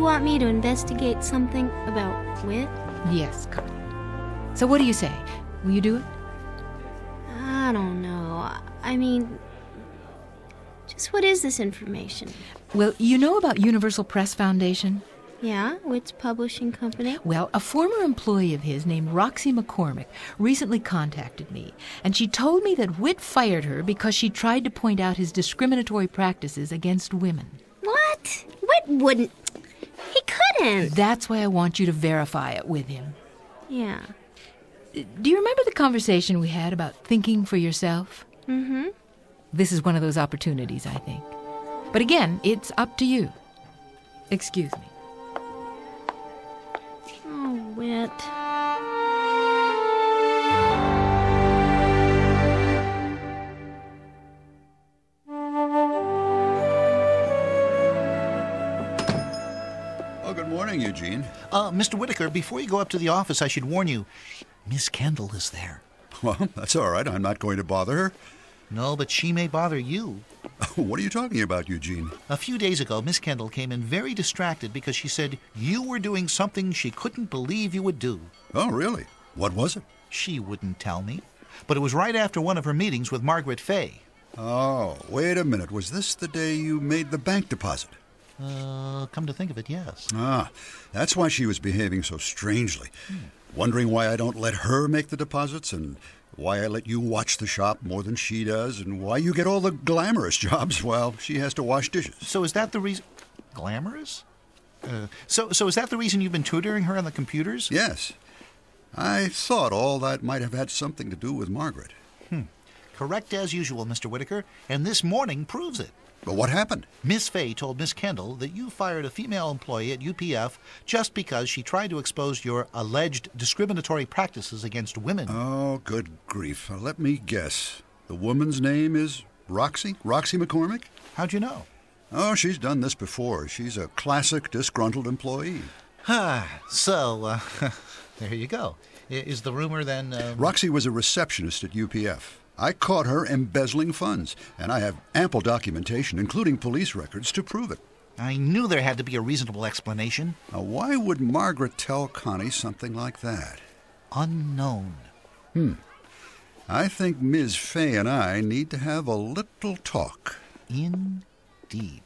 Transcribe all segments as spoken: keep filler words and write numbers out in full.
want me to investigate something about Whit? Yes, Connie. So what do you say? Will you do it? I don't know. I mean, just what is this information? Well, you know about Universal Press Foundation? Yeah, Whit's publishing company? Well, a former employee of his named Roxy McCormick recently contacted me, and she told me that Whit fired her because she tried to point out his discriminatory practices against women. What? Whit wouldn't. He couldn't. That's why I want you to verify it with him. Yeah. Do you remember the conversation we had about thinking for yourself? Mm-hmm. This is one of those opportunities, I think. But again, it's up to you. Excuse me. Oh, Whit. Oh, good morning, Eugene. Uh, Mister Whitaker, before you go up to the office, I should warn you, Miss Kendall is there. Well, that's all right. I'm not going to bother her. No, but she may bother you. What are you talking about, Eugene? A few days ago, Miss Kendall came in very distracted because she said you were doing something she couldn't believe you would do. Oh, really? What was it? She wouldn't tell me, but it was right after one of her meetings with Margaret Fay. Oh, wait a minute. Was this the day you made the bank deposit? Uh, come to think of it, yes. Ah, that's why she was behaving so strangely. Hmm. Wondering why I don't let her make the deposits, and why I let you watch the shop more than she does, and why you get all the glamorous jobs while she has to wash dishes. So is that the reason... Glamorous? Uh, so, so is that the reason you've been tutoring her on the computers? Yes. I thought all that might have had something to do with Margaret. Hmm. Correct as usual, Mister Whitaker, and this morning proves it. But what happened? Miss Fay told Miss Kendall that you fired a female employee at U P F just because she tried to expose your alleged discriminatory practices against women. Oh, good grief. Uh, let me guess. The woman's name is Roxy? Roxy McCormick? How'd you know? Oh, she's done this before. She's a classic disgruntled employee. Ah, so, uh, there you go. I- is the rumor then... Um... Roxy was a receptionist at U P F. I caught her embezzling funds, and I have ample documentation, including police records, to prove it. I knew there had to be a reasonable explanation. Now, why would Margaret tell Connie something like that? Unknown. Hmm. I think Miz Fay and I need to have a little talk. Indeed.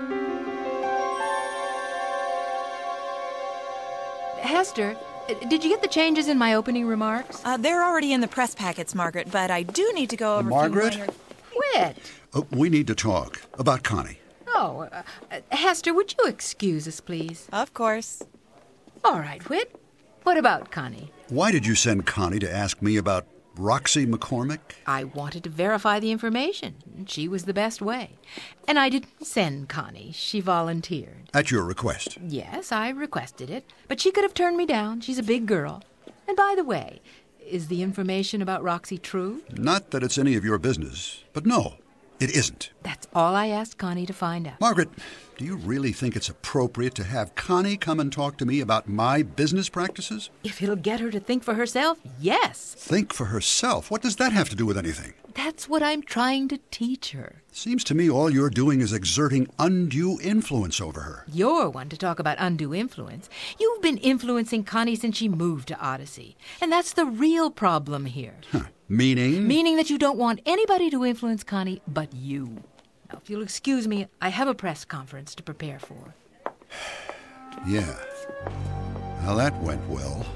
Hester, did you get the changes in my opening remarks? Uh, they're already in the press packets, Margaret, but I do need to go over... Margaret? A few minor... Whit! Uh, we need to talk about Connie. Oh, uh, uh, Hester, would you excuse us, please? Of course. All right, Whit. What about Connie? Why did you send Connie to ask me about Roxy McCormick? I wanted to verify the information. She was the best way. And I didn't send Connie. She volunteered. At your request? Yes, I requested it. But she could have turned me down. She's a big girl. And by the way, is the information about Roxy true? Not that it's any of your business, but no, it isn't. That's all I asked Connie to find out. Margaret, do you really think it's appropriate to have Connie come and talk to me about my business practices? If it'll get her to think for herself, yes. Think for herself? What does that have to do with anything? That's what I'm trying to teach her. Seems to me all you're doing is exerting undue influence over her. You're one to talk about undue influence. You've been influencing Connie since she moved to Odyssey. And that's the real problem here. Huh. Meaning? Meaning that you don't want anybody to influence Connie but you. Now, if you'll excuse me, I have a press conference to prepare for. Yeah. Well, that went well.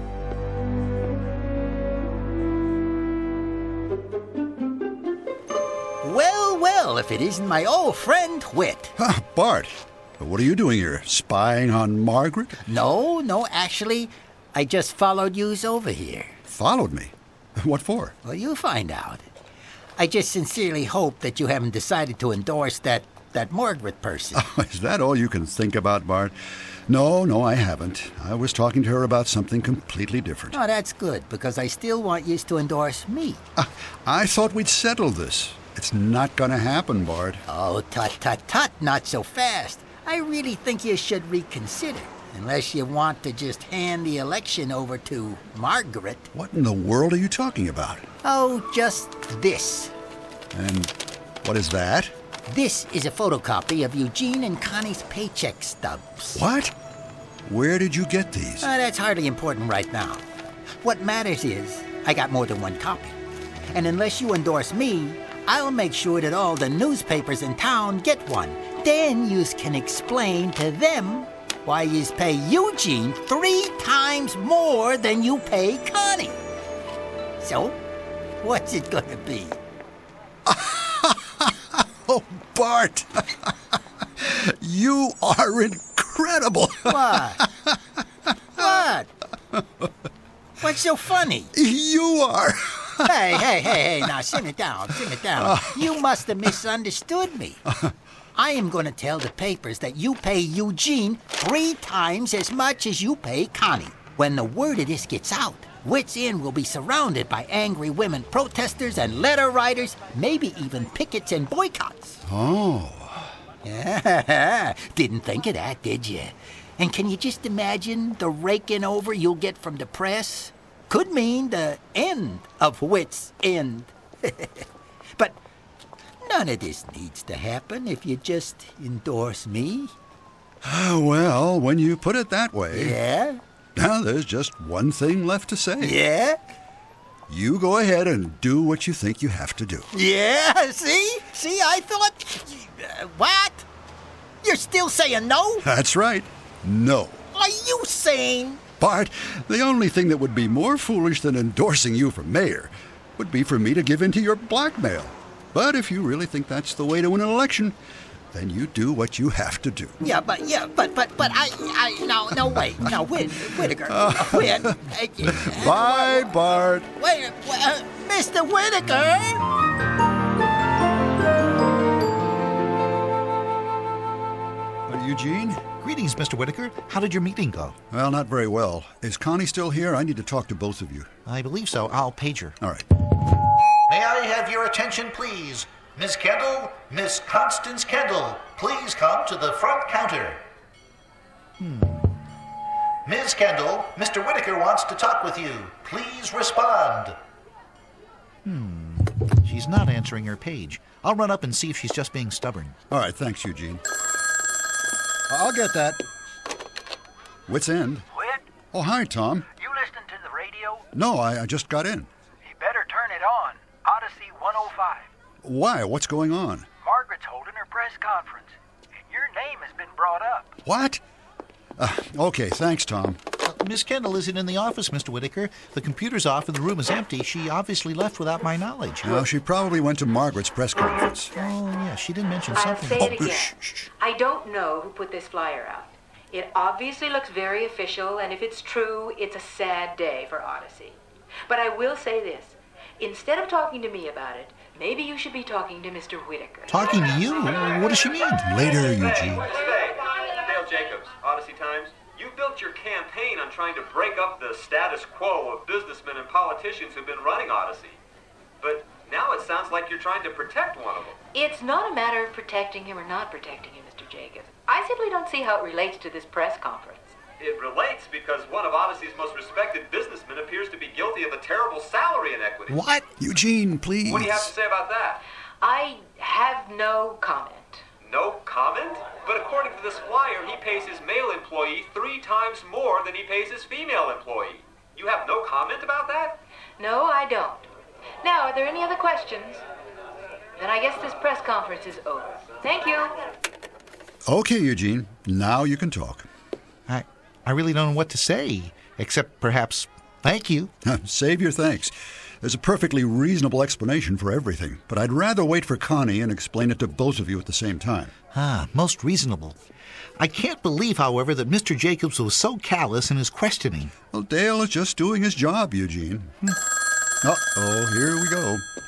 Well, well, if it isn't my old friend Whit. Huh, Bart, what are you doing here? Spying on Margaret? No, no, actually, I just followed yous over here. Followed me? What for? Well, you'll find out. I just sincerely hope that you haven't decided to endorse that, that Margaret person. Oh, is that all you can think about, Bart? No, no, I haven't. I was talking to her about something completely different. Oh, that's good, because I still want yous to endorse me. Uh, I thought we'd settled this. It's not going to happen, Bart. Oh, tut, tut, tut, not so fast. I really think you should reconsider, unless you want to just hand the election over to Margaret. What in the world are you talking about? Oh, just this. And what is that? This is a photocopy of Eugene and Connie's paycheck stubs. What? Where did you get these? Uh, that's hardly important right now. What matters is I got more than one copy. And unless you endorse me, I'll make sure that all the newspapers in town get one. Then yous can explain to them why yous pay Eugene three times more than you pay Connie. So, what's it gonna be? Oh, Bart! You are incredible! What? What? What's so funny? You are! Hey, hey, hey, hey, now simmer down, simmer down. You must have misunderstood me. I am going to tell the papers that you pay Eugene three times as much as you pay Connie. When the word of this gets out, Wits End will be surrounded by angry women protesters and letter writers, maybe even pickets and boycotts. Oh. Yeah, didn't think of that, did you? And can you just imagine the raking over you'll get from the press? Could mean the end of Wits End. But none of this needs to happen if you just endorse me. Well, when you put it that way... Yeah? Now there's just one thing left to say. Yeah? You go ahead and do what you think you have to do. Yeah, see? See, I thought... Uh, what? You're still saying no? That's right. No. Are you saying... Bart, the only thing that would be more foolish than endorsing you for mayor would be for me to give in to your blackmail. But if you really think that's the way to win an election, then you do what you have to do. Yeah, but, yeah, but, but, but, I, I, no, no, wait. No, Whit, Whitaker. Uh, Whit. Uh, Bye, Bart. Wait, uh, Mister Whitaker. Uh, Eugene? Greetings, Mister Whitaker. How did your meeting go? Well, not very well. Is Connie still here? I need to talk to both of you. I believe so. I'll page her. All right. May I have your attention, please? Miss Kendall, Miss Constance Kendall, please come to the front counter. Hmm. Miss Kendall, Mister Whitaker wants to talk with you. Please respond. Hmm. She's not answering her page. I'll run up and see if she's just being stubborn. All right, thanks, Eugene. I'll get that. Wits End. Whit? Oh, hi, Tom. You listening to the radio? No, I, I just got in. You better turn it on. Odyssey one oh five. Why? What's going on? Margaret's holding her press conference, and your name has been brought up. What? Uh, okay, thanks, Tom. Uh, Miss Kendall isn't in the office, Mister Whitaker. The computer's off and the room is empty. She obviously left without my knowledge. Well, she probably went to Margaret's press conference. Oh, yeah, she did mention I'll something. say it Oh, again. shh, shh. I don't know who put this flyer out. It obviously looks very official, and if it's true, it's a sad day for Odyssey. But I will say this. Instead of talking to me about it, maybe you should be talking to Mister Whitaker. Talking to you? What does she mean? Later, Eugene. Dale Jacobs, Odyssey Times. You built your campaign on trying to break up the status quo of businessmen and politicians who've been running Odyssey. But now it sounds like you're trying to protect one of them. It's not a matter of protecting him or not protecting him, Mister Jacobs. I simply don't see how it relates to this press conference. It relates because one of Odyssey's most respected businessmen appears to be guilty of a terrible salary inequity. What? Eugene, please. What do you have to say about that? I have no comment. No comment? But according to this flyer, he pays his male employee three times more than he pays his female employee. You have no comment about that? No, I don't. Now, are there any other questions? Then I guess this press conference is over. Thank you. Okay, Eugene. Now you can talk. I, I really don't know what to say, except perhaps thank you. Save your thanks. There's a perfectly reasonable explanation for everything, but I'd rather wait for Connie and explain it to both of you at the same time. Ah, most reasonable. I can't believe, however, that Mister Jacobs was so callous in his questioning. Well, Dale is just doing his job, Eugene. Uh-oh, here we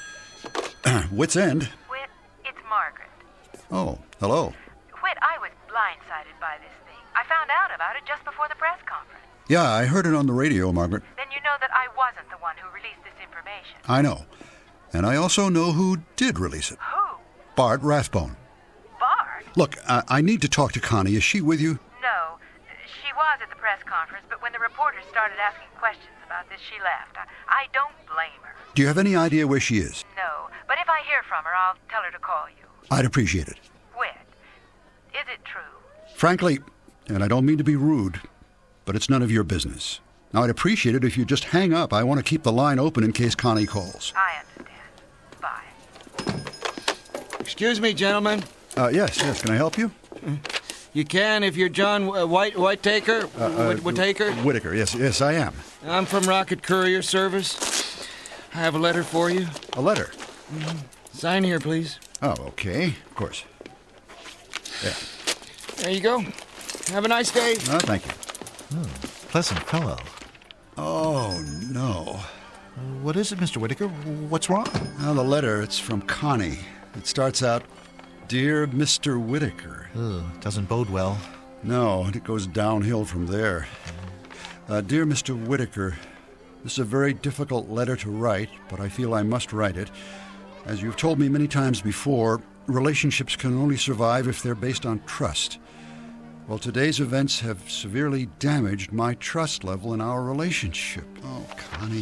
go. Wits End. Whit, it's Margaret. Oh, hello. Whit, I was blindsided by this thing. I found out about it just before the press conference. Yeah, I heard it on the radio, Margaret. Then you know that I wasn't the one who released this information. I know. And I also know who did release it. Who? Bart Rathbone. Bart? Look, I, I need to talk to Connie. Is she with you? No. She was at the press conference, but when the reporters started asking questions about this, she left. I, I don't blame her. Do you have any idea where she is? No. But if I hear from her, I'll tell her to call you. I'd appreciate it. Whit, is it true? Frankly, and I don't mean to be rude, but it's none of your business. Now, I'd appreciate it if you just hang up. I want to keep the line open in case Connie calls. I understand. Bye. Excuse me, gentlemen. Uh, yes, yes. Can I help you? You can if you're John uh, White Whitaker. Uh, uh, Whit- Whitaker? Whitaker, yes, yes, I am. I'm from Rocket Courier Service. I have a letter for you. A letter? Mm-hmm. Sign here, please. Oh, okay. Of course. Yeah. There you go. Have a nice day. Oh, thank you. Oh, pleasant fellow. Oh, no. Uh, what is it, Mister Whitaker? What's wrong? Well, the letter, it's from Connie. It starts out, Dear Mister Whitaker. Ugh, doesn't bode well. No, and it goes downhill from there. Uh, Dear Mister Whitaker, this is a very difficult letter to write, but I feel I must write it. As you've told me many times before, relationships can only survive if they're based on trust. Well, today's events have severely damaged my trust level in our relationship. Oh, Connie.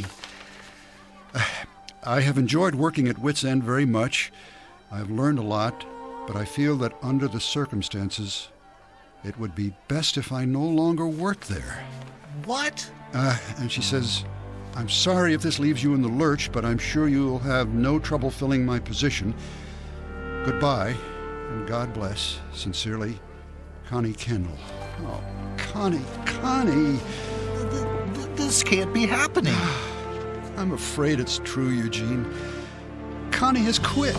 I have enjoyed working at Wits End very much. I've learned a lot, but I feel that under the circumstances, it would be best if I no longer worked there. What? Uh, and she says, I'm sorry if this leaves you in the lurch, but I'm sure you'll have no trouble filling my position. Goodbye, and God bless. Sincerely, Connie Kendall. Oh, Connie, Connie. This can't be happening. I'm afraid it's true, Eugene. Connie has quit.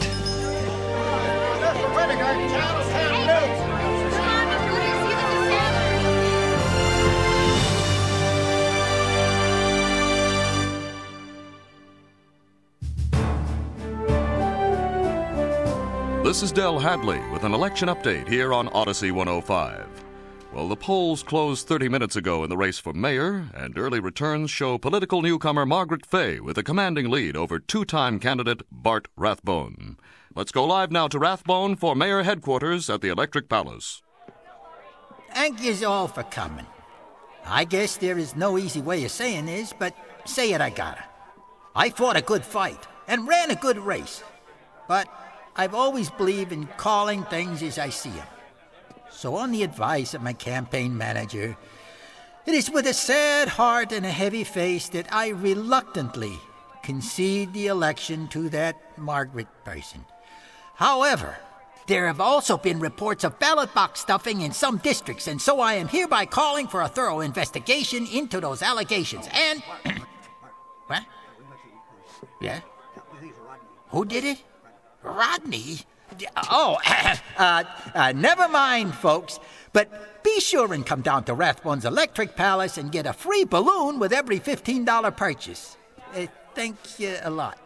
This is Del Hadley with an election update here on Odyssey one oh five. Well, the polls closed thirty minutes ago in the race for mayor, and early returns show political newcomer Margaret Fay with a commanding lead over two-time candidate Bart Rathbone. Let's go live now to Rathbone for mayor headquarters at the Electric Palace. Thank yous all for coming. I guess there is no easy way of saying this, but say it I gotta. I fought a good fight and ran a good race, but I've always believed in calling things as I see them. So on the advice of my campaign manager, it is with a sad heart and a heavy face that I reluctantly concede the election to that Margaret person. However, there have also been reports of ballot box stuffing in some districts, and so I am hereby calling for a thorough investigation into those allegations. And... What? Yeah? Who did it? Rodney? Oh, uh, uh, never mind, folks. But be sure and come down to Rathbone's Electric Palace and get a free balloon with every fifteen dollars purchase. Uh, thank you a lot.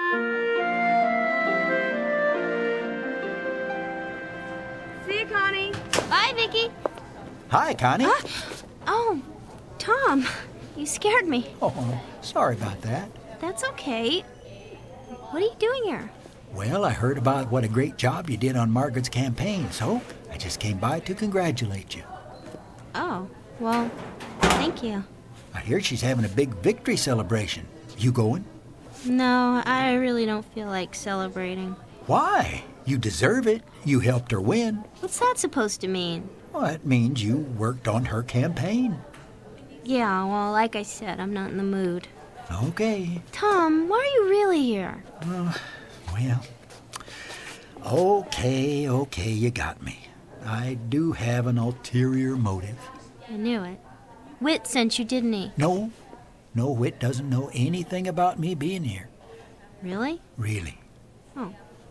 See you, Connie. Bye, Vicky. Hi, Connie. Huh? Oh, Tom, you scared me. Oh, sorry about that. That's okay. What are you doing here? Well, I heard about what a great job you did on Margaret's campaign, so I just came by to congratulate you. Oh, well, thank you. I hear she's having a big victory celebration. You going? No, I really don't feel like celebrating. Why? You deserve it. You helped her win. What's that supposed to mean? Well, it means you worked on her campaign. Yeah, well, like I said, I'm not in the mood. Okay. Tom, why are you really here? Uh, well, okay, okay, you got me. I do have an ulterior motive. I knew it. Whit sent you, didn't he? No, no, Whit doesn't know anything about me being here. Really? Really. Oh.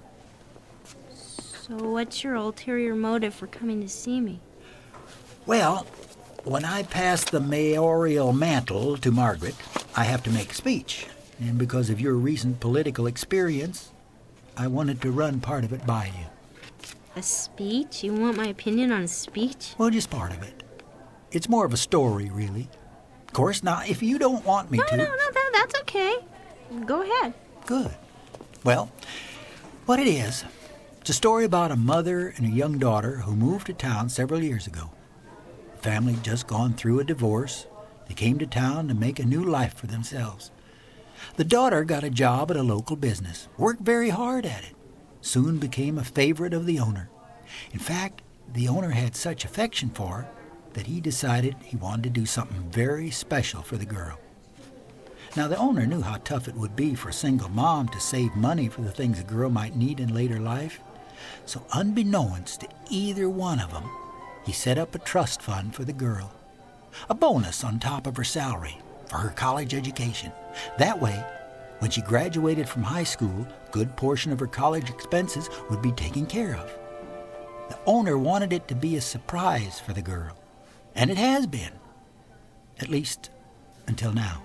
So what's your ulterior motive for coming to see me? Well, when I pass the mayoral mantle to Margaret, I have to make a speech. And because of your recent political experience, I wanted to run part of it by you. A speech? You want my opinion on a speech? Well, just part of it. It's more of a story, really. Of course, now, if you don't want me no, to... No, no, no, that, that's okay. Go ahead. Good. Well, what it is, it's a story about a mother and a young daughter who moved to town several years ago. The family had just gone through a divorce. They came to town to make a new life for themselves. The daughter got a job at a local business, worked very hard at it, soon became a favorite of the owner. In fact, the owner had such affection for her that he decided he wanted to do something very special for the girl. Now, the owner knew how tough it would be for a single mom to save money for the things a girl might need in later life. So unbeknownst to either one of them, he set up a trust fund for the girl. A bonus on top of her salary for her college education. That way, when she graduated from high school, a good portion of her college expenses would be taken care of. The owner wanted it to be a surprise for the girl. And it has been. At least until now.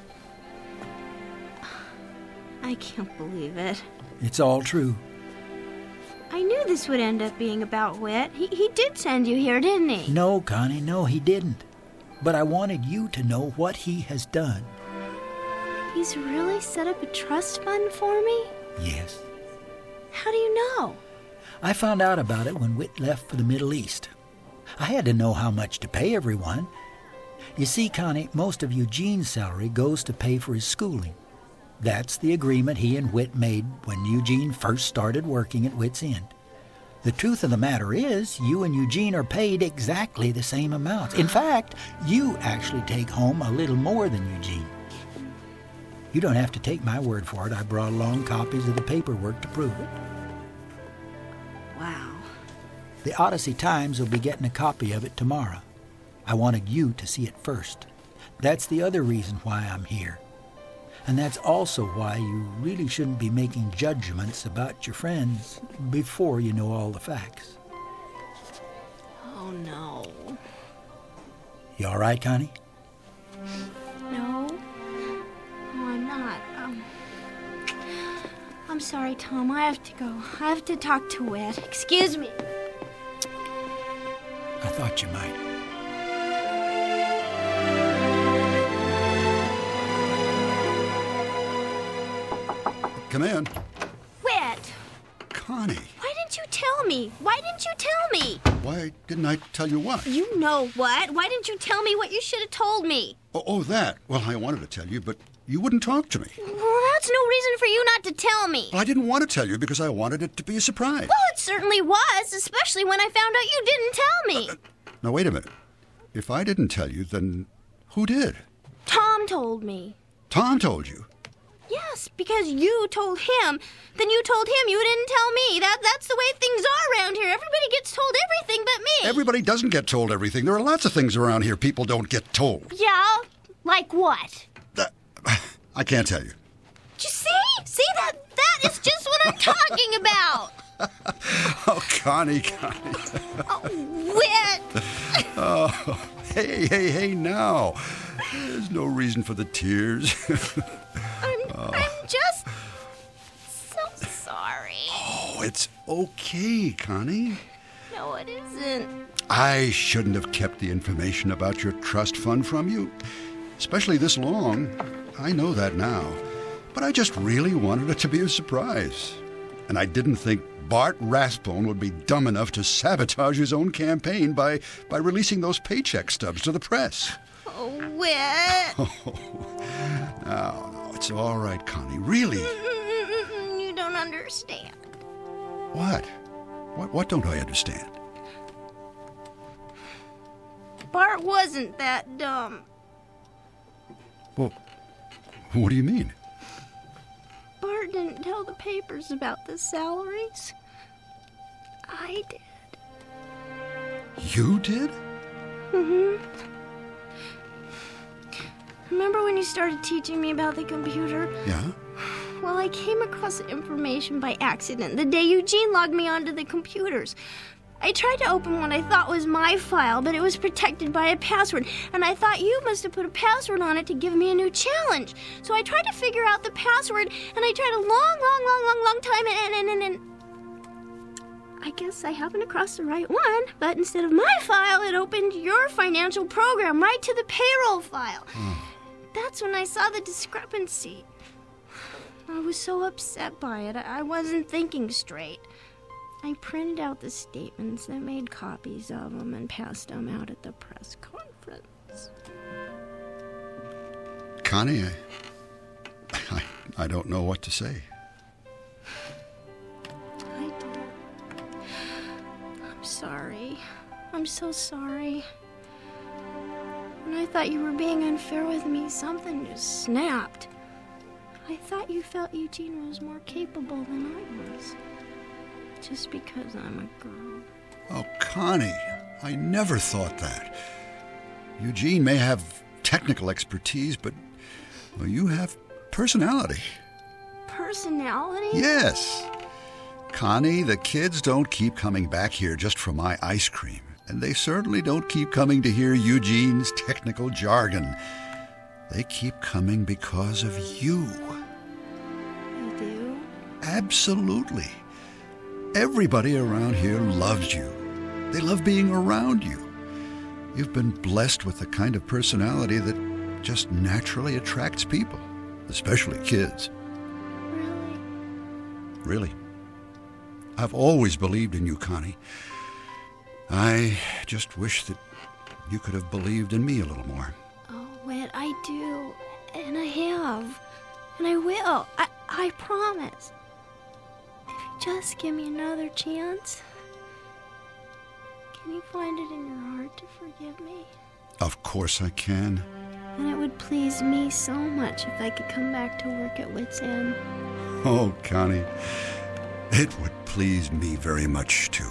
I can't believe it. It's all true. I knew this would end up being about Whit. He, he did send you here, didn't he? No, Connie, no, he didn't. But I wanted you to know what he has done. He's really set up a trust fund for me? Yes. How do you know? I found out about it when Whit left for the Middle East. I had to know how much to pay everyone. You see, Connie, most of Eugene's salary goes to pay for his schooling. That's the agreement he and Whit made when Eugene first started working at Whit's End. The truth of the matter is, you and Eugene are paid exactly the same amounts. In fact, you actually take home a little more than Eugene. You don't have to take my word for it. I brought along copies of the paperwork to prove it. Wow. The Odyssey Times will be getting a copy of it tomorrow. I wanted you to see it first. That's the other reason why I'm here. And that's also why you really shouldn't be making judgments about your friends before you know all the facts. Oh, no. You all right, Connie? No. No, I'm not. Um, I'm sorry, Tom. I have to go. I have to talk to Whit. Excuse me. I thought you might. Come in. Whit! Connie, Why didn't you tell me? Why didn't you tell me? why didn't I tell you what? You know what? Why didn't you tell me what you should have told me? Oh, oh, that. Well, I wanted to tell you, but you wouldn't talk to me. Well, that's no reason for you not to tell me. Well, I didn't want to tell you because I wanted it to be a surprise. Well, it certainly was, especially when I found out you didn't tell me. Uh, now, wait a minute. If I didn't tell you, then who did? Tom told me. Tom told you. Yes, because you told him. Then you told him you didn't tell me. That That's the way things are around here. Everybody gets told everything but me. Everybody doesn't get told everything. There are lots of things around here people don't get told. Yeah? Like what? Uh, I can't tell you. You see? See, that that is just what I'm talking about. Oh, Connie, Connie. Oh, Whit. Oh, hey, hey, hey, now. There's no reason for the tears. I'm, oh. I'm just so sorry. Oh, it's okay, Connie. No, it isn't. I shouldn't have kept the information about your trust fund from you, especially this long. I know that now. But I just really wanted it to be a surprise. And I didn't think Bart Rathbone would be dumb enough to sabotage his own campaign by, by releasing those paycheck stubs to the press. Oh, Whit. Oh, no, no, it's all right, Connie. Really. You don't understand. What? What, what don't I understand? Bart wasn't that dumb. Well, what do you mean? Bart didn't tell the papers about the salaries. I did. You did? Mm-hmm. Remember when you started teaching me about the computer? Yeah? Well, I came across the information by accident the day Eugene logged me onto the computers. I tried to open what I thought was my file, but it was protected by a password, and I thought you must have put a password on it to give me a new challenge. So I tried to figure out the password, and I tried a long, long, long, long, long time, and, and, and, and I guess I happened across the right one, but instead of my file, it opened your financial program right to the payroll file. That's when I saw the discrepancy. I was so upset by it, I wasn't thinking straight. I printed out the statements and made copies of them and passed them out at the press conference. Connie, I, I, I don't know what to say. I do. I'm sorry. I'm so sorry. When I thought you were being unfair with me, something just snapped. I thought you felt Eugene was more capable than I was. Just because I'm a girl. Oh, Connie, I never thought that. Eugene may have technical expertise, but well, you have personality. Personality? Yes. Connie, the kids don't keep coming back here just for my ice cream. And they certainly don't keep coming to hear Eugene's technical jargon. They keep coming because of you. They do? Absolutely. Everybody around here loves you. They love being around you. You've been blessed with the kind of personality that just naturally attracts people, especially kids. Really? Really. I've always believed in you, Connie. I just wish that you could have believed in me a little more. Oh, Whit, I do. And I have. And I will. I, I promise. If you just give me another chance, can you find it in your heart to forgive me? Of course I can. And it would please me so much if I could come back to work at Whit's End. Oh, Connie, it would please me very much, too.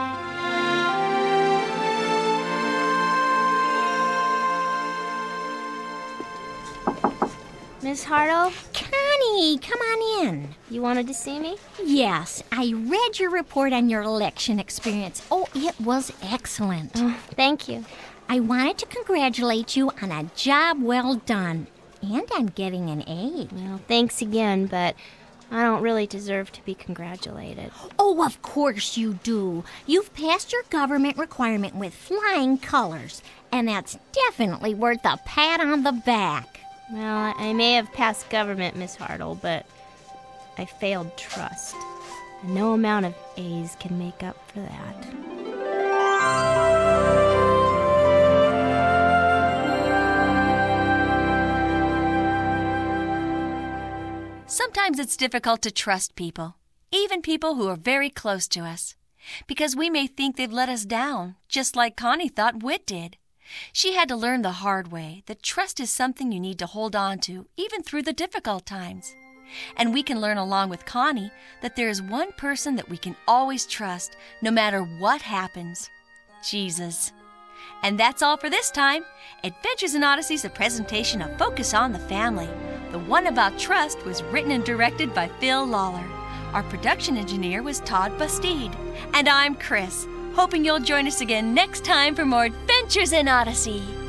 Miss Hartle? Connie, come on in. You wanted to see me? Yes, I read your report on your election experience. Oh, it was excellent. Oh, thank you. I wanted to congratulate you on a job well done and on getting an A. Well, thanks again, but I don't really deserve to be congratulated. Oh, of course you do. You've passed your government requirement with flying colors, and that's definitely worth a pat on the back. Well, I may have passed government, Miss Hartle, but I failed trust. And no amount of A's can make up for that. Sometimes it's difficult to trust people, even people who are very close to us, because we may think they've let us down, just like Connie thought Whit did. She had to learn the hard way that trust is something you need to hold on to, even through the difficult times. And we can learn along with Connie that there is one person that we can always trust, no matter what happens: Jesus. And that's all for this time. Adventures in Odyssey is a presentation of Focus on the Family. The one about trust was written and directed by Phil Lawler. Our production engineer was Todd Bastide. And I'm Chris, hoping you'll join us again next time for more Adventures in Odyssey.